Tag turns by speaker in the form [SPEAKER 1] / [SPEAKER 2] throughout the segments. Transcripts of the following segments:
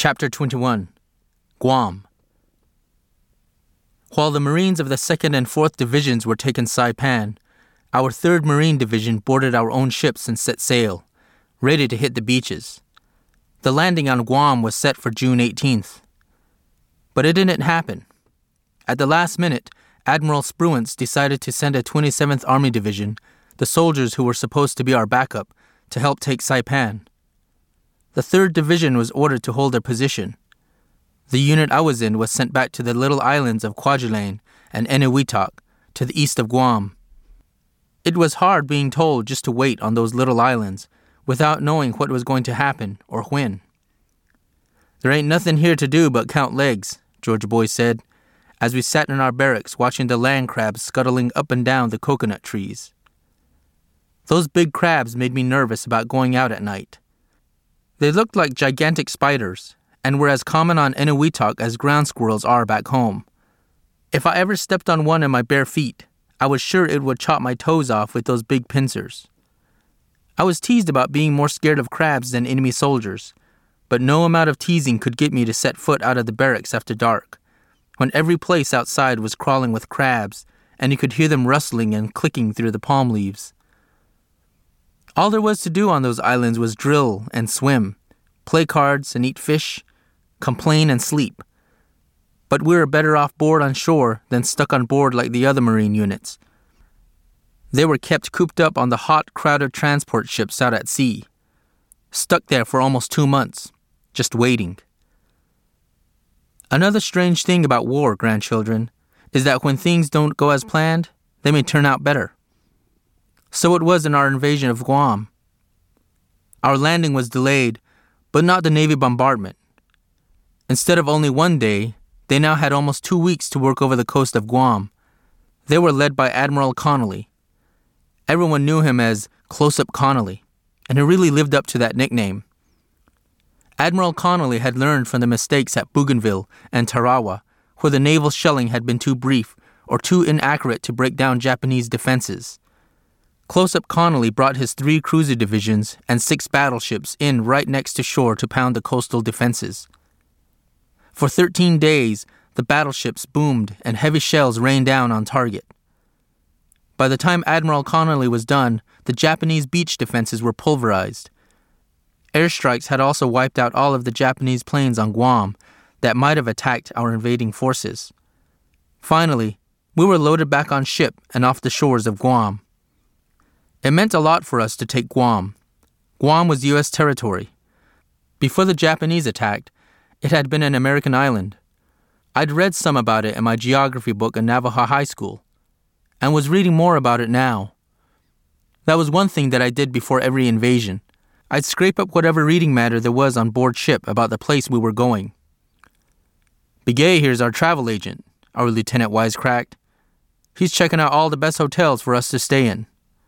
[SPEAKER 1] Chapter 21. Guam. While the Marines of the 2nd and 4th Divisions were taking Saipan, our 3rd Marine Division boarded our own ships and set sail, ready to hit the beaches. The landing on Guam was set for June 18th. But it didn't happen. At the last minute, Admiral Spruance decided to send a 27th Army Division, the soldiers who were supposed to be our backup, to help take Saipan. The 3rd Division was ordered to hold their position. The unit I was in was sent back to the little islands of Kwajalein and Eniwetok, to the east of Guam. It was hard being told just to wait on those little islands, without knowing what was going to happen or when. "There ain't nothing here to do but count legs," George Boy said, as we sat in our barracks watching the land crabs scuttling up and down the coconut trees. Those big crabs made me nervous about going out at night. They looked like gigantic spiders, and were as common on Eniwetok as ground squirrels are back home. If I ever stepped on one in my bare feet, I was sure it would chop my toes off with those big pincers. I was teased about being more scared of crabs than enemy soldiers, but no amount of teasing could get me to set foot out of the barracks after dark, when every place outside was crawling with crabs, and you could hear them rustling and clicking through the palm leaves. All there was to do on those islands was drill and swim, play cards and eat fish, complain and sleep. But we were better off board on shore than stuck on board like the other Marine units. They were kept cooped up on the hot, crowded transport ships out at sea, stuck there for almost 2 months, just waiting. Another strange thing about war, grandchildren, is that when things don't go as planned, they may turn out better. So it was in our invasion of Guam. Our landing was delayed, but not the Navy bombardment. Instead of only 1 day, they now had almost 2 weeks to work over the coast of Guam. They were led by Admiral Connolly. Everyone knew him as Close-Up Connolly, and he really lived up to that nickname. Admiral Connolly had learned from the mistakes at Bougainville and Tarawa, where the naval shelling had been too brief or too inaccurate to break down Japanese defenses. Close-Up Connolly brought his 3 cruiser divisions and 6 battleships in right next to shore to pound the coastal defenses. For 13 days, the battleships boomed and heavy shells rained down on target. By the time Admiral Connolly was done, the Japanese beach defenses were pulverized. Airstrikes had also wiped out all of the Japanese planes on Guam that might have attacked our invading forces. Finally, we were loaded back on ship and off the shores of Guam. It meant a lot for us to take Guam. Guam was U.S. territory. Before the Japanese attacked, it had been an American island. I'd read some about it in my geography book in Navajo High School, and was reading more about it now. That was one thing that I did before every invasion. I'd scrape up whatever reading matter there was on board ship about the place we were going. "Begay here's our travel agent," our lieutenant wisecracked. "He's checking out all the best hotels for us to stay in."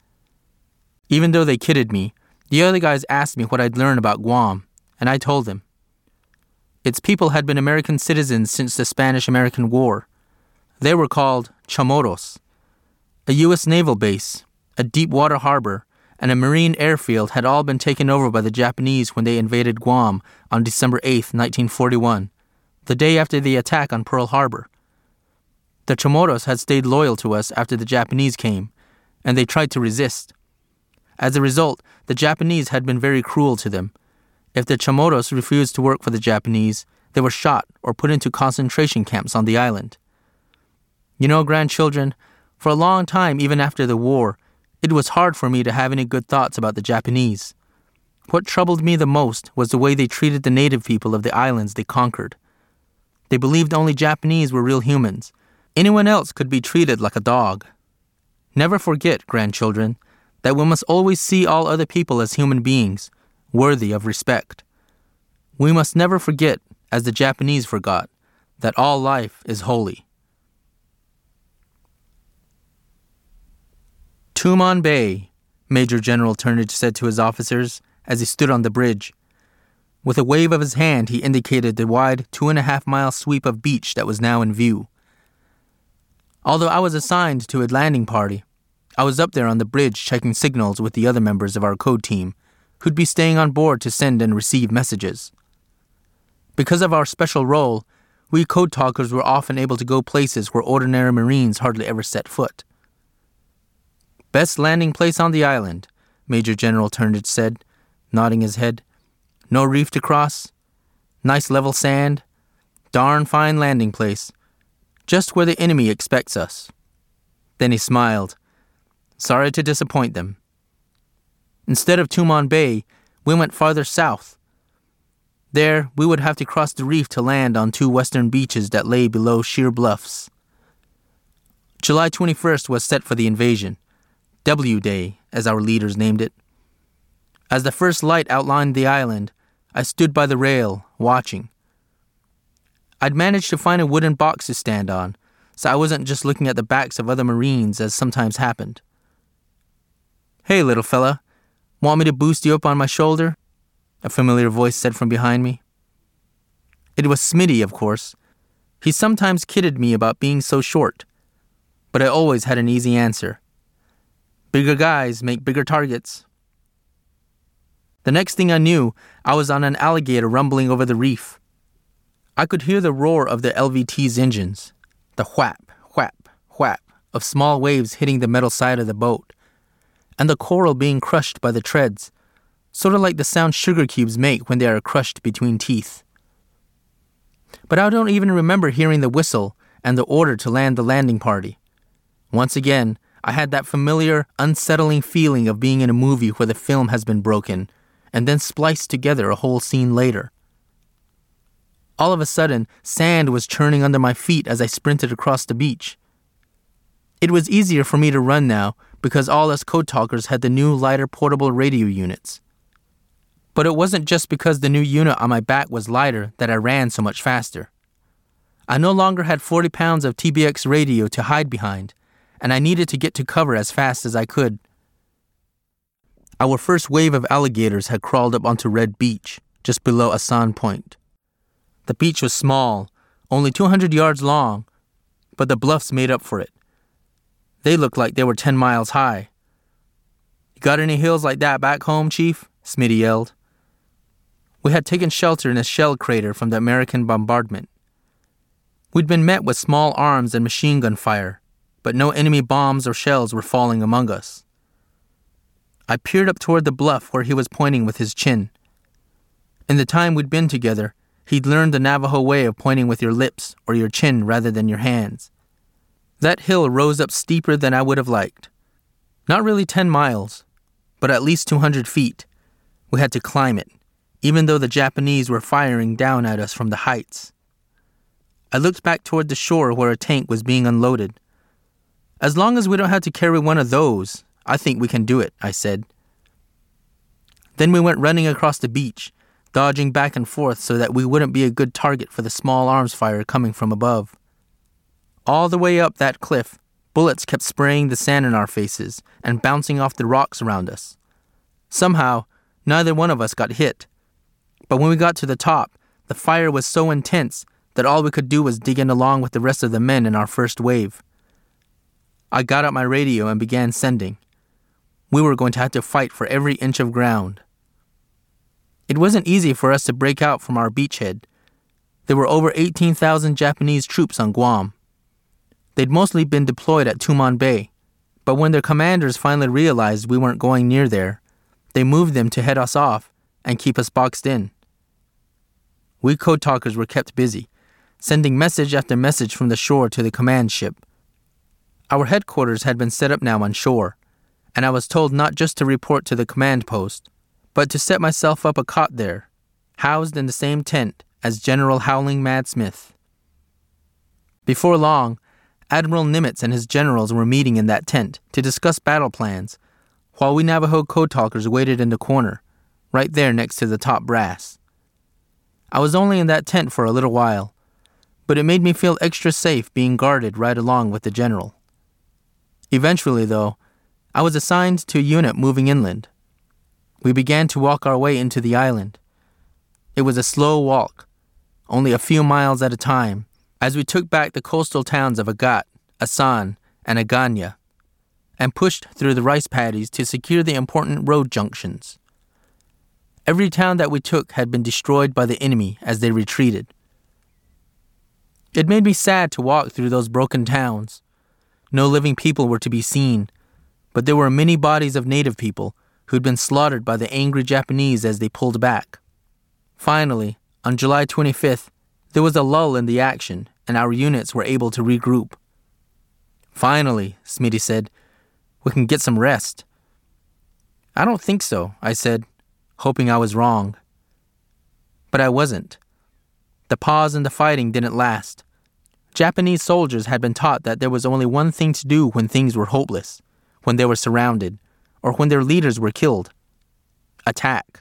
[SPEAKER 1] Even though they kidded me, the other guys asked me what I'd learned about Guam, and I told them. Its people had been American citizens since the Spanish-American War. They were called Chamorros. A U.S. naval base, a deep-water harbor, and a Marine airfield had all been taken over by the Japanese when they invaded Guam on December 8, 1941, the day after the attack on Pearl Harbor. The Chamorros had stayed loyal to us after the Japanese came, and they tried to resist. As a result, the Japanese had been very cruel to them. If the Chamorros refused to work for the Japanese, they were shot or put into concentration camps on the island. You know, grandchildren, for a long time, even after the war, it was hard for me to have any good thoughts about the Japanese. What troubled me the most was the way they treated the native people of the islands they conquered. They believed only Japanese were real humans. Anyone else could be treated like a dog. Never forget, grandchildren, that we must always see all other people as human beings, worthy of respect. We must never forget, as the Japanese forgot, that all life is holy. "Tumon Bay," Major General Turnage said to his officers as he stood on the bridge. With a wave of his hand, he indicated the wide 2.5-mile sweep of beach that was now in view. Although I was assigned to a landing party, I was up there on the bridge checking signals with the other members of our code team, who'd be staying on board to send and receive messages. Because of our special role, we code talkers were often able to go places where ordinary Marines hardly ever set foot. "Best landing place on the island," Major General Turnage said, nodding his head. "No reef to cross. Nice level sand. Darn fine landing place. Just where the enemy expects us." Then he smiled. "Sorry to disappoint them." Instead of Tumon Bay, we went farther south. There, we would have to cross the reef to land on 2 western beaches that lay below sheer bluffs. July 21st was set for the invasion. W Day, as our leaders named it. As the first light outlined the island, I stood by the rail, watching. I'd managed to find a wooden box to stand on, so I wasn't just looking at the backs of other Marines as sometimes happened. "Hey, little fella, want me to boost you up on my shoulder?" a familiar voice said from behind me. It was Smitty, of course. He sometimes kidded me about being so short, but I always had an easy answer. Bigger guys make bigger targets. The next thing I knew, I was on an alligator rumbling over the reef. I could hear the roar of the LVT's engines, the whap, whap, whap of small waves hitting the metal side of the boat, and the coral being crushed by the treads, sort of like the sound sugar cubes make when they are crushed between teeth. But I don't even remember hearing the whistle and the order to land the landing party. Once again, I had that familiar, unsettling feeling of being in a movie where the film has been broken and then spliced together a whole scene later. All of a sudden, sand was churning under my feet as I sprinted across the beach. It was easier for me to run now because all us code talkers had the new lighter portable radio units. But it wasn't just because the new unit on my back was lighter that I ran so much faster. I no longer had 40 pounds of TBX radio to hide behind, and I needed to get to cover as fast as I could. Our first wave of alligators had crawled up onto Red Beach, just below Asan Point. The beach was small, only 200 yards long, but the bluffs made up for it. They looked like they were 10 miles high. "You got any hills like that back home, Chief?" Smitty yelled. We had taken shelter in a shell crater from the American bombardment. We'd been met with small arms and machine gun fire, but no enemy bombs or shells were falling among us. I peered up toward the bluff where he was pointing with his chin. In the time we'd been together, he'd learned the Navajo way of pointing with your lips or your chin rather than your hands. That hill rose up steeper than I would have liked. Not really 10 miles, but at least 200 feet. We had to climb it, even though the Japanese were firing down at us from the heights. I looked back toward the shore where a tank was being unloaded. "As long as we don't have to carry one of those, I think we can do it," I said. Then we went running across the beach, dodging back and forth so that we wouldn't be a good target for the small arms fire coming from above. All the way up that cliff, bullets kept spraying the sand in our faces and bouncing off the rocks around us. Somehow, neither one of us got hit. But when we got to the top, the fire was so intense that all we could do was dig in along with the rest of the men in our first wave. I got out my radio and began sending. We were going to have to fight for every inch of ground. It wasn't easy for us to break out from our beachhead. There were over 18,000 Japanese troops on Guam. They'd mostly been deployed at Tumon Bay, but when their commanders finally realized we weren't going near there, they moved them to head us off and keep us boxed in. We code talkers were kept busy, sending message after message from the shore to the command ship. Our headquarters had been set up now on shore, and I was told not just to report to the command post, but to set myself up a cot there, housed in the same tent as General Howling Mad Smith. Before long, Admiral Nimitz and his generals were meeting in that tent to discuss battle plans, while we Navajo code talkers waited in the corner, right there next to the top brass. I was only in that tent for a little while, but it made me feel extra safe being guarded right along with the general. Eventually, though, I was assigned to a unit moving inland. We began to walk our way into the island. It was a slow walk, only a few miles at a time, as we took back the coastal towns of Agat, Asan, and Agana, and pushed through the rice paddies to secure the important road junctions. Every town that we took had been destroyed by the enemy as they retreated. It made me sad to walk through those broken towns. No living people were to be seen, but there were many bodies of native people who'd been slaughtered by the angry Japanese as they pulled back. Finally, on July 25th, there was a lull in the action, and our units were able to regroup. "Finally," Smitty said, "we can get some rest." "I don't think so," I said, hoping I was wrong. But I wasn't. The pause in the fighting didn't last. Japanese soldiers had been taught that there was only one thing to do when things were hopeless, when they were surrounded, or when their leaders were killed: attack.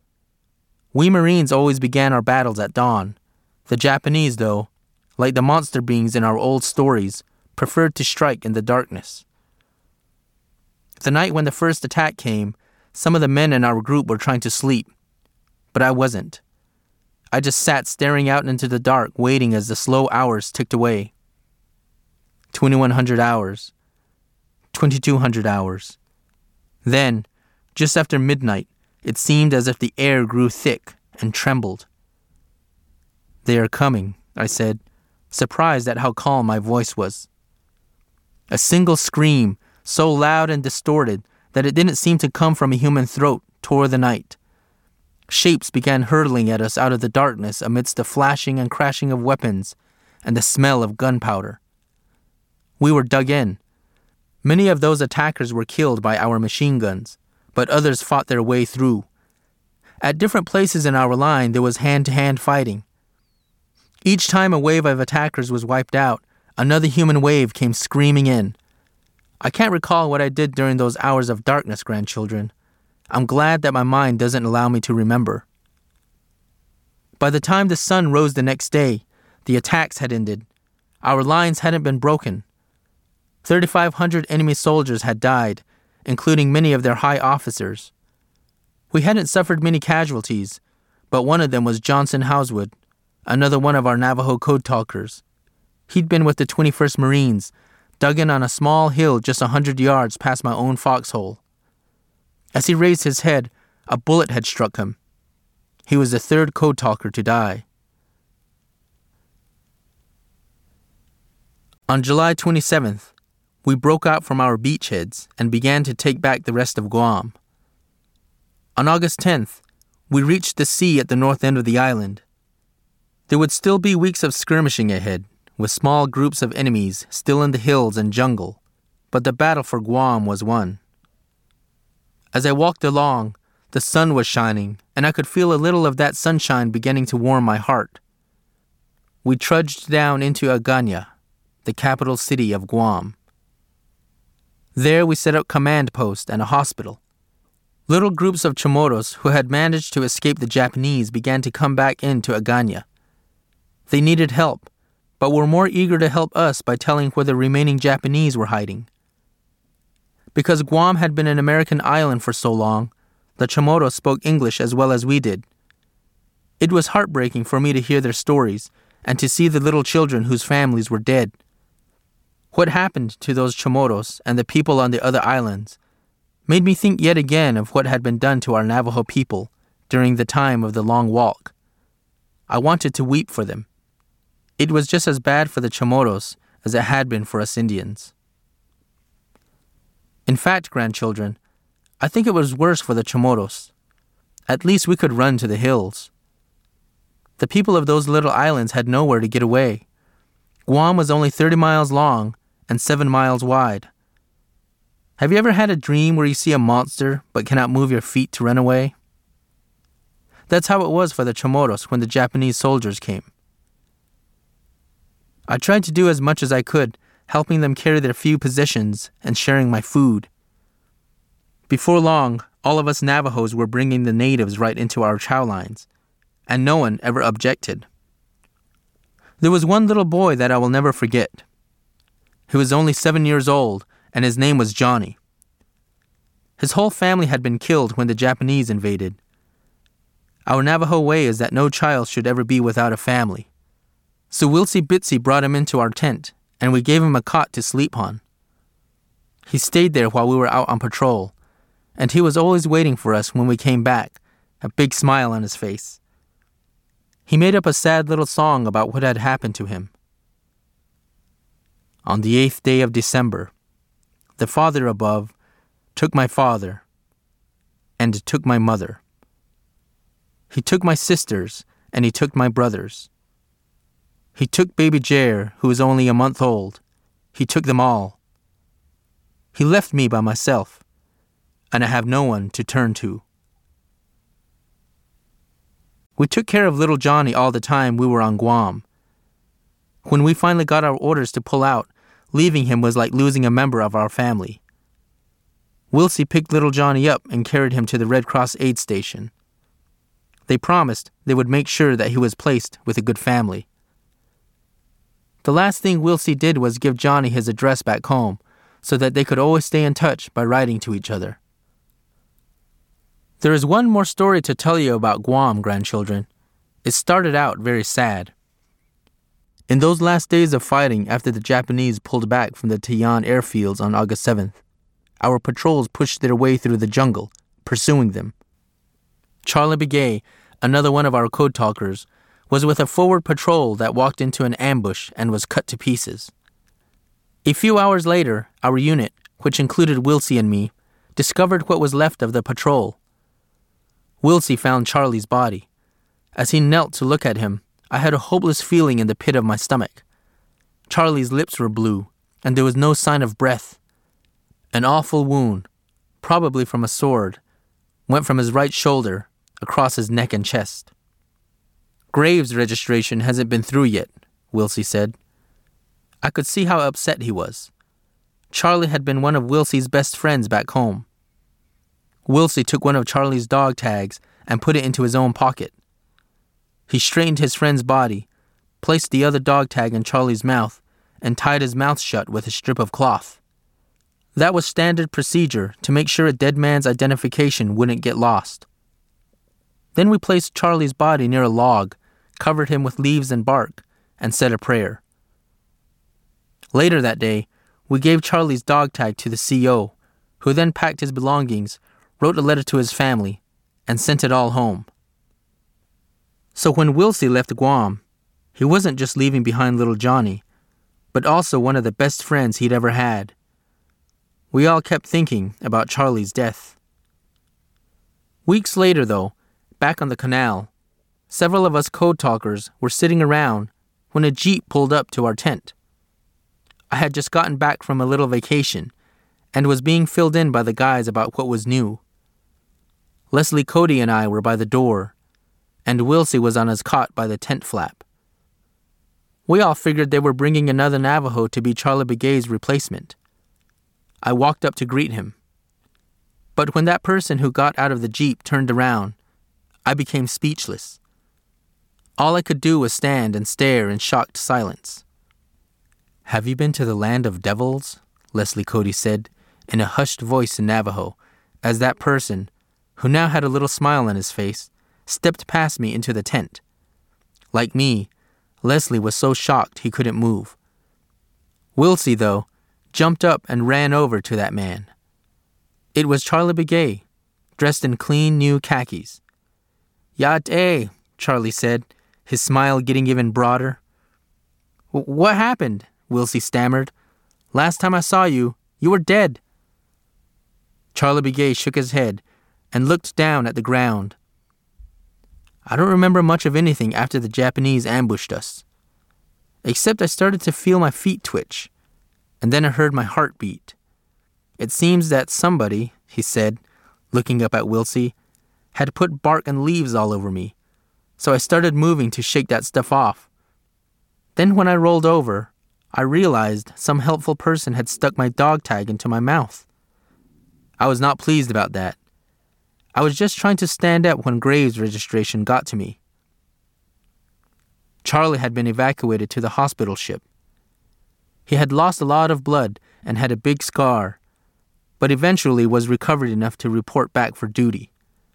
[SPEAKER 1] We Marines always began our battles at dawn. The Japanese, though, like the monster beings in our old stories, preferred to strike in the darkness. The night when the first attack came, some of the men in our group were trying to sleep, but I wasn't. I just sat staring out into the dark, waiting as the slow hours ticked away. 2,100 hours. 2,200 hours. Then, just after midnight, it seemed as if the air grew thick and trembled. "They are coming," I said, surprised at how calm my voice was. A single scream, so loud and distorted that it didn't seem to come from a human throat, tore the night. Shapes began hurtling at us out of the darkness amidst the flashing and crashing of weapons and the smell of gunpowder. We were dug in. Many of those attackers were killed by our machine guns, but others fought their way through. At different places in our line, there was hand-to-hand fighting. Each time a wave of attackers was wiped out, another human wave came screaming in. I can't recall what I did during those hours of darkness, grandchildren. I'm glad that my mind doesn't allow me to remember. By the time the sun rose the next day, the attacks had ended. Our lines hadn't been broken. 3,500 enemy soldiers had died, including many of their high officers. We hadn't suffered many casualties, but one of them was Johnson Housewood, another one of our Navajo code talkers. He'd been with the 21st Marines, dug in on a small hill just 100 yards past my own foxhole. As he raised his head, a bullet had struck him. He was the third code talker to die. On July 27th, we broke out from our beachheads and began to take back the rest of Guam. On August 10th, we reached the sea at the north end of the island. There would still be weeks of skirmishing ahead, with small groups of enemies still in the hills and jungle, but the battle for Guam was won. As I walked along, the sun was shining, and I could feel a little of that sunshine beginning to warm my heart. We trudged down into Agana, the capital city of Guam. There we set up command post and a hospital. Little groups of Chamorros who had managed to escape the Japanese began to come back into Agana. They needed help, but were more eager to help us by telling where the remaining Japanese were hiding. Because Guam had been an American island for so long, the Chamorros spoke English as well as we did. It was heartbreaking for me to hear their stories and to see the little children whose families were dead. What happened to those Chamorros and the people on the other islands made me think yet again of what had been done to our Navajo people during the time of the long walk. I wanted to weep for them. It was just as bad for the Chamorros as it had been for us Indians. In fact, grandchildren, I think it was worse for the Chamorros. At least we could run to the hills. The people of those little islands had nowhere to get away. Guam was only 30 miles long and 7 miles wide. Have you ever had a dream where you see a monster but cannot move your feet to run away? That's how it was for the Chamorros when the Japanese soldiers came. I tried to do as much as I could, helping them carry their few possessions and sharing my food. Before long, all of us Navajos were bringing the natives right into our chow lines, and no one ever objected. There was one little boy that I will never forget. He was only 7 years old, and his name was Johnny. His whole family had been killed when the Japanese invaded. Our Navajo way is that no child should ever be without a family. So Wilsey Bitsy brought him into our tent, and we gave him a cot to sleep on. He stayed there while we were out on patrol, and he was always waiting for us when we came back, a big smile on his face. He made up a sad little song about what had happened to him. On the 8th day of December, the Father above took my father and took my mother. He took my sisters and he took my brothers. He took baby Jer, who was only a month old. He took them all. He left me by myself, and I have no one to turn to. We took care of little Johnny all the time we were on Guam. When we finally got our orders to pull out, leaving him was like losing a member of our family. Wilsey picked little Johnny up and carried him to the Red Cross aid station. They promised they would make sure that he was placed with a good family. The last thing Wilsey did was give Johnny his address back home so that they could always stay in touch by writing to each other. There is one more story to tell you about Guam, grandchildren. It started out very sad. In those last days of fighting after the Japanese pulled back from the Tian airfields on August 7th, our patrols pushed their way through the jungle, pursuing them. Charlie Begay, another one of our code talkers, was with a forward patrol that walked into an ambush and was cut to pieces. A few hours later, our unit, which included Wilsey and me, discovered what was left of the patrol. Wilsey found Charlie's body. As he knelt to look at him, I had a hopeless feeling in the pit of my stomach. Charlie's lips were blue, and there was no sign of breath. An awful wound, probably from a sword, went from his right shoulder across his neck and chest. Graves registration hasn't been through yet, Wilsey said. I could see how upset he was. Charlie had been one of Wilsey's best friends back home. Wilsey took one of Charlie's dog tags and put it into his own pocket. He straightened his friend's body, placed the other dog tag in Charlie's mouth, and tied his mouth shut with a strip of cloth. That was standard procedure to make sure a dead man's identification wouldn't get lost. Then we placed Charlie's body near a log, covered him with leaves and bark, and said a prayer. Later that day, we gave Charlie's dog tag to the CO, who then packed his belongings, wrote a letter to his family, and sent it all home. So when Wilsey left Guam, he wasn't just leaving behind little Johnny, but also one of the best friends he'd ever had. We all kept thinking about Charlie's death. Weeks later, though, back on the canal, several of us code talkers were sitting around when a jeep pulled up to our tent. I had just gotten back from a little vacation and was being filled in by the guys about what was new. Leslie Cody and I were by the door, and Wilsey was on his cot by the tent flap. We all figured they were bringing another Navajo to be Charlie Begay's replacement. I walked up to greet him. But when that person who got out of the jeep turned around, I became speechless. All I could do was stand and stare in shocked silence. "Have you been to the land of devils?" Leslie Cody said, in a hushed voice in Navajo, as that person, who now had a little smile on his face, stepped past me into the tent. Like me, Leslie was so shocked he couldn't move. Wilsey, though, jumped up and ran over to that man. It was Charlie Begay, dressed in clean new khakis. "Yate," Charlie said, his smile getting even broader. "What happened?" Wilsey stammered. "Last time I saw you, you were dead." Charlie Begay shook his head and looked down at the ground. "I don't remember much of anything after the Japanese ambushed us, except I started to feel my feet twitch, and then I heard my heart beat. It seems that somebody," he said, looking up at Wilsey, "had put bark and leaves all over me, so I started moving to shake that stuff off. Then when I rolled over, I realized some helpful person had stuck my dog tag into my mouth. I was not pleased about that. I was just trying to stand up when Graves registration got to me." Charlie had been evacuated to the hospital ship. He had lost a lot of blood and had a big scar, but eventually was recovered enough to report back for duty.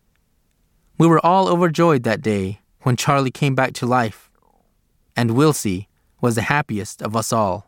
[SPEAKER 1] We were all overjoyed that day when Charlie came back to life, and Wilsey was the happiest of us all.